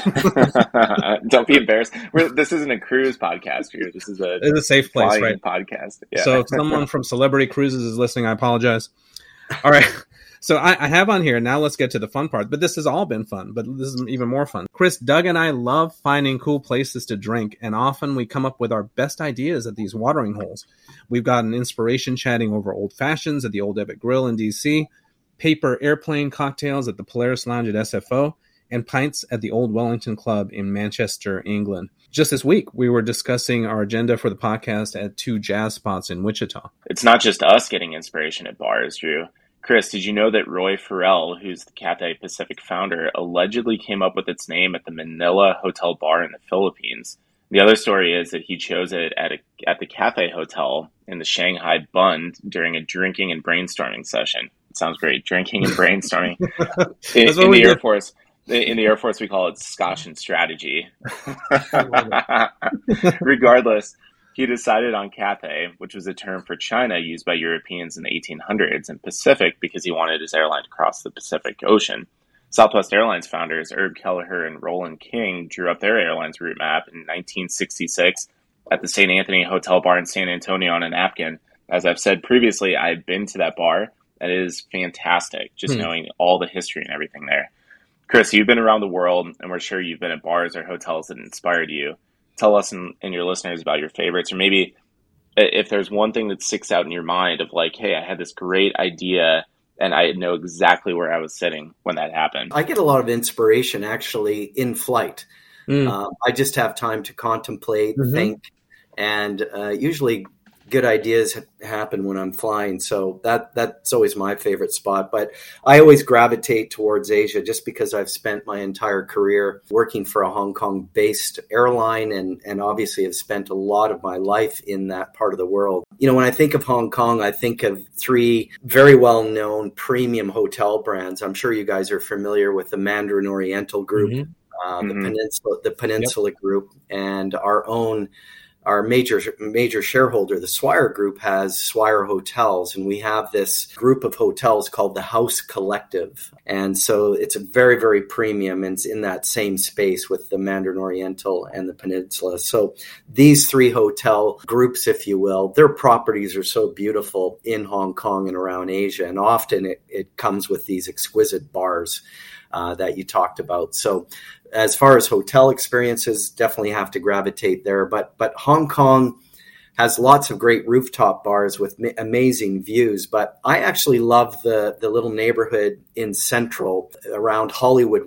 Don't be embarrassed. This isn't a cruise podcast here. This is it's a safe place, right? Podcast. Yeah. So if someone from Celebrity Cruises is listening, I apologize. All right. So I have on here, now let's get to the fun part. But this has all been fun, but this is even more fun. Chris, Doug, and I love finding cool places to drink, and often we come up with our best ideas at these watering holes. We've gotten inspiration chatting over old fashions at the Old Ebbitt Grill in D.C., paper airplane cocktails at the Polaris Lounge at SFO, and pints at the Old Wellington Club in Manchester, England. Just this week, we were discussing our agenda for the podcast at 2 jazz spots in Wichita. It's not just us getting inspiration at bars, Drew. Chris, did you know that Roy Farrell, who's the Cathay Pacific founder, allegedly came up with its name at the Manila Hotel Bar in the Philippines? The other story is that he chose it at the Cathay Hotel in the Shanghai Bund during a drinking and brainstorming session. It sounds great. Drinking and brainstorming. in the Air Force. In the Air Force, we call it Scotch and strategy. Regardless, he decided on Cathay, which was a term for China used by Europeans in the 1800s, and Pacific because he wanted his airline to cross the Pacific Ocean. Southwest Airlines founders Herb Kelleher and Roland King drew up their airline's route map in 1966 at the St. Anthony Hotel Bar in San Antonio on a napkin. As I've said previously, I've been to that bar. That is fantastic, just knowing all the history and everything there. Chris, you've been around the world, and we're sure you've been at bars or hotels that inspired you. Tell us and your listeners about your favorites, or maybe if there's one thing that sticks out in your mind of like, hey, I had this great idea, and I know exactly where I was sitting when that happened. I get a lot of inspiration, actually, in flight. I just have time to contemplate, think, and usually good ideas happen when I'm flying. So that's always my favorite spot. But I always gravitate towards Asia just because I've spent my entire career working for a Hong Kong-based airline and obviously have spent a lot of my life in that part of the world. When I think of Hong Kong, I think of 3 very well-known premium hotel brands. I'm sure you guys are familiar with the Mandarin Oriental Group, the Peninsula Group, and our major shareholder, the Swire Group, has Swire Hotels, and we have this group of hotels called the House Collective. And so it's a very, very premium, and it's in that same space with the Mandarin Oriental and the Peninsula. So these 3 hotel groups, if you will, their properties are so beautiful in Hong Kong and around Asia, and often it comes with these exquisite bars that you talked about. So as far as hotel experiences, definitely have to gravitate there. But Hong Kong has lots of great rooftop bars with amazing views. But I actually love the little neighborhood in Central around Hollywood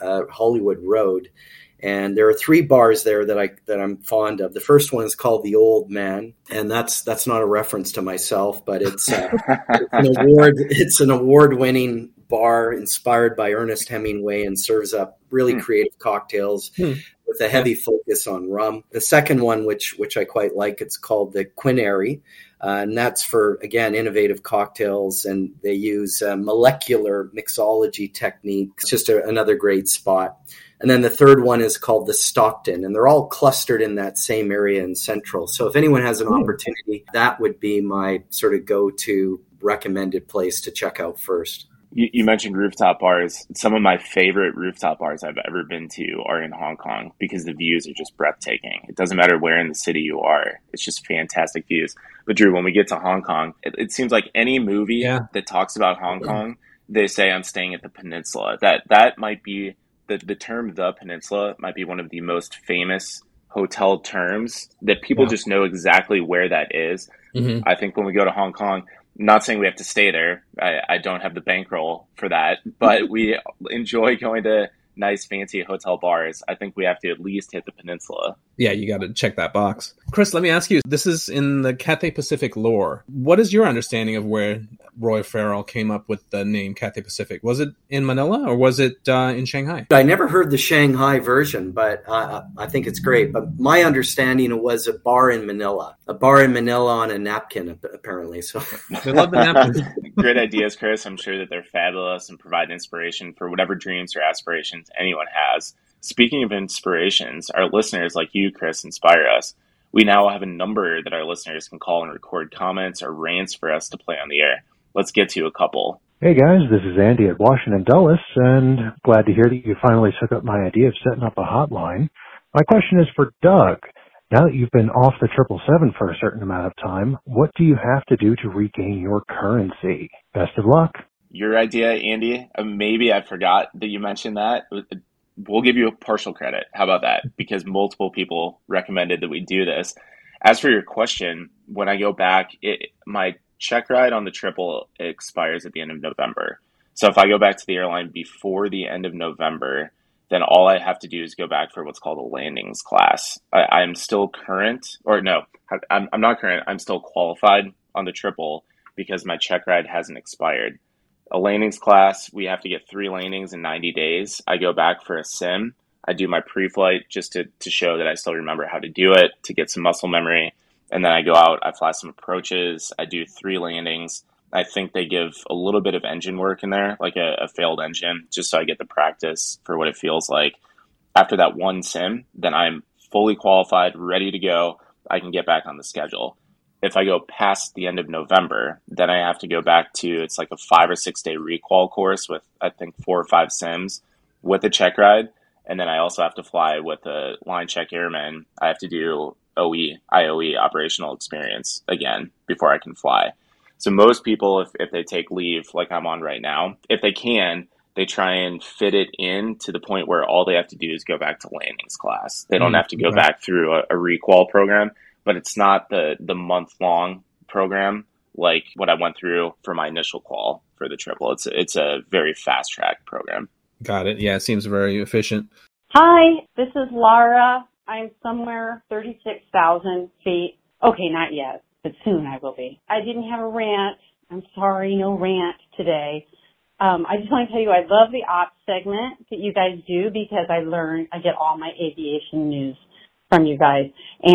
Road. And there are 3 bars there that I'm fond of. The first one is called The Old Man, and that's not a reference to myself, but it's an award-winning bar inspired by Ernest Hemingway and serves up really creative cocktails with a heavy focus on rum. The second one, which I quite like, it's called the Quinary. And that's for, again, innovative cocktails. And they use molecular mixology techniques. It's just another great spot. And then the third one is called the Stockton, and they're all clustered in that same area in Central. So if anyone has an opportunity, that would be my sort of go-to recommended place to check out first. You mentioned rooftop bars. Some of my favorite rooftop bars I've ever been to are in Hong Kong because the views are just breathtaking. It doesn't matter where in the city you are. It's just fantastic views. But Drew, when we get to Hong Kong, it seems like any movie that talks about Hong Kong, they say I'm staying at the Peninsula. That might be the term "the Peninsula" might be one of the most famous hotel terms that people just know exactly where that is. I think when we go to Hong Kong, not saying we have to stay there. I don't have the bankroll for that, but we enjoy going to nice, fancy hotel bars. I think we have to at least hit the Peninsula. Yeah, you got to check that box. Chris, let me ask you, this is in the Cathay Pacific lore. What is your understanding of where Roy Farrell came up with the name Cathay Pacific? Was it in Manila or was it in Shanghai? I never heard the Shanghai version, but I think it's great. But my understanding, it was a bar in Manila on a napkin, apparently. So they love the napkins. Great ideas, Chris. I'm sure that they're fabulous and provide inspiration for whatever dreams or aspirations anyone has. Speaking of inspirations, our listeners like you, Chris, inspire us. We now have a number that our listeners can call and record comments or rants for us to play on the air. Let's get to a couple. Hey guys, this is Andy at Washington Dulles, and glad to hear that you finally took up my idea of setting up a hotline. My question is for Doug. Now that you've been off the 777 for a certain amount of time, what do you have to do to regain your currency? Best of luck. Your idea, Andy, maybe I forgot that you mentioned that. We'll give you a partial credit. How about that? Because multiple people recommended that we do this. As for your question, when I go back, my check ride on the triple expires at the end of November. So if I go back to the airline before the end of November, then all I have to do is go back for what's called a landings class. I'm still current, or no, I'm not current. I'm still qualified on the triple because my check ride hasn't expired. A landings class, we have to get 3 landings in 90 days. I go back for a sim. I do my pre-flight just to show that I still remember how to do it, to get some muscle memory. And then I go out, I fly some approaches, I do 3 landings. I think they give a little bit of engine work in there, like a failed engine, just so I get the practice for what it feels like. After that one sim, then I'm fully qualified, ready to go. I can get back on the schedule. If I go past the end of November, then I have to go back to, it's like a 5 or 6 day requal course with, I think, 4 or 5 sims with a check ride. And then I also have to fly with a line check airman. I have to do IOE, operational experience again, before I can fly. So most people, if they take leave like I'm on right now, if they can, they try and fit it in to the point where all they have to do is go back to landings class. They don't have to go back through a requal program, but it's not the month-long program like what I went through for my initial qual for the triple. It's a very fast-track program. Got it. Yeah, it seems very efficient. Hi, this is Laura. I'm somewhere 36,000 feet. Okay, not yet, but soon I will be. I didn't have a rant. I'm sorry, no rant today. I just want to tell you I love the ops segment that you guys do because I get all my aviation news from you guys.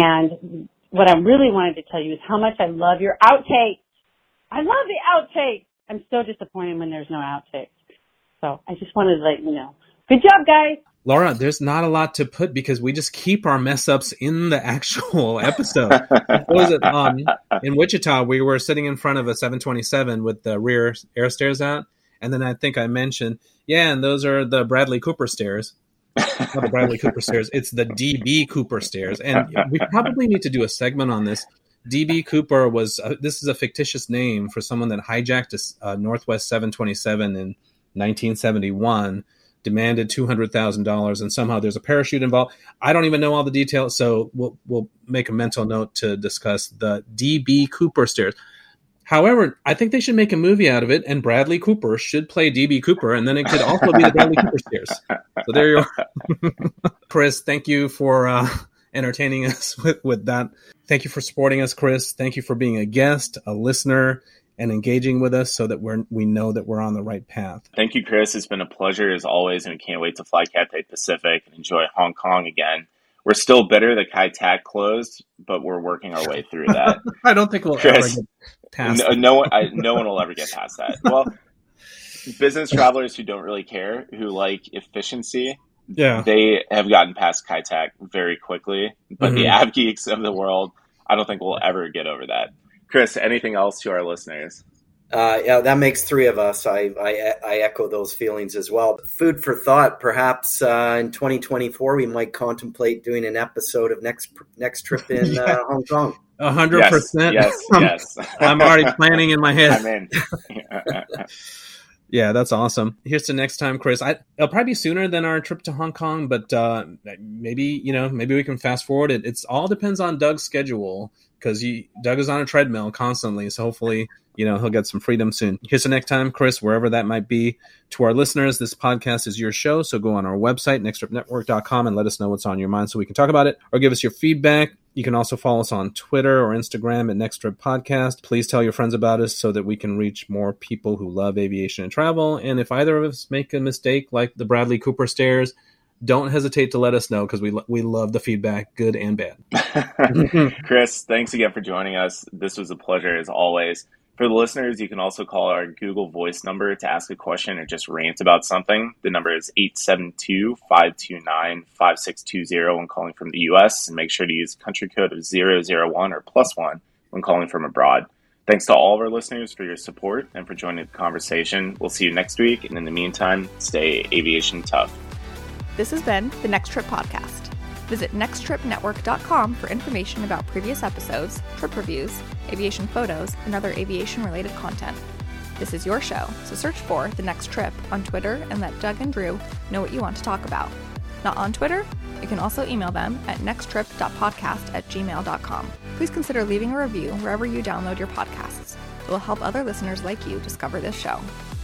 And what I really wanted to tell you is how much I love your outtakes. I love the outtakes. I'm so disappointed when there's no outtakes. So I just wanted to let you know. Good job, guys. Laura, there's not a lot to put because we just keep our mess ups in the actual episode. What was it? In Wichita, we were sitting in front of a 727 with the rear air stairs out. And then I think I mentioned, and those are the Bradley Cooper stairs. Not the Bradley Cooper stairs. It's the DB Cooper stairs. And we probably need to do a segment on this. DB Cooper was, this is a fictitious name for someone that hijacked a Northwest 727 in 1971, demanded $200,000, and somehow there's a parachute involved. I don't even know all the details, so we'll make a mental note to discuss the DB Cooper stairs. However, I think they should make a movie out of it, and Bradley Cooper should play DB Cooper, and then it could also be the Bradley Cooper stairs. So there you are. Chris, thank you for entertaining us with that. Thank you for supporting us, Chris. Thank you for being a guest, a listener, and engaging with us so that we know that we're on the right path. Thank you, Chris. It's been a pleasure as always, and we can't wait to fly Cathay Pacific and enjoy Hong Kong again. We're still bitter that Kai Tak closed, but we're working our way through that. I don't think we'll ever get past no one will ever get past that. Well, business travelers who don't really care, who like efficiency, they have gotten past Kai Tak very quickly. But the av geeks of the world, I don't think we'll ever get over that. Chris, anything else to our listeners? Yeah, that makes three of us. I echo those feelings as well. Food for thought. Perhaps in 2024 we might contemplate doing an episode of Next Trip in Hong Kong. 100%. Yes. I'm already planning in my head. I'm in. Yeah, that's awesome. Here's to next time, Chris. It'll probably be sooner than our trip to Hong Kong, but maybe we can fast forward it. It's all depends on Doug's schedule because Doug is on a treadmill constantly. So hopefully, he'll get some freedom soon. Here's to next time, Chris, wherever that might be. To our listeners, this podcast is your show. So go on our website, nexttripnetwork.com, and let us know what's on your mind so we can talk about it or give us your feedback. You can also follow us on Twitter or Instagram at Next Trip Podcast. Please tell your friends about us so that we can reach more people who love aviation and travel. And if either of us make a mistake like the Bradley Cooper stairs, don't hesitate to let us know because we love the feedback, good and bad. Chris, thanks again for joining us. This was a pleasure as always. For the listeners, you can also call our Google Voice number to ask a question or just rant about something. The number is 872-529-5620 when calling from the U.S. And make sure to use country code of 001 or +1 when calling from abroad. Thanks to all of our listeners for your support and for joining the conversation. We'll see you next week. And in the meantime, stay aviation tough. This has been the Next Trip Podcast. Visit nexttripnetwork.com for information about previous episodes, trip reviews, aviation photos, and other aviation-related content. This is your show, so search for The Next Trip on Twitter and let Doug and Drew know what you want to talk about. Not on Twitter? You can also email them at nexttrip.podcast@gmail.com. Please consider leaving a review wherever you download your podcasts. It will help other listeners like you discover this show.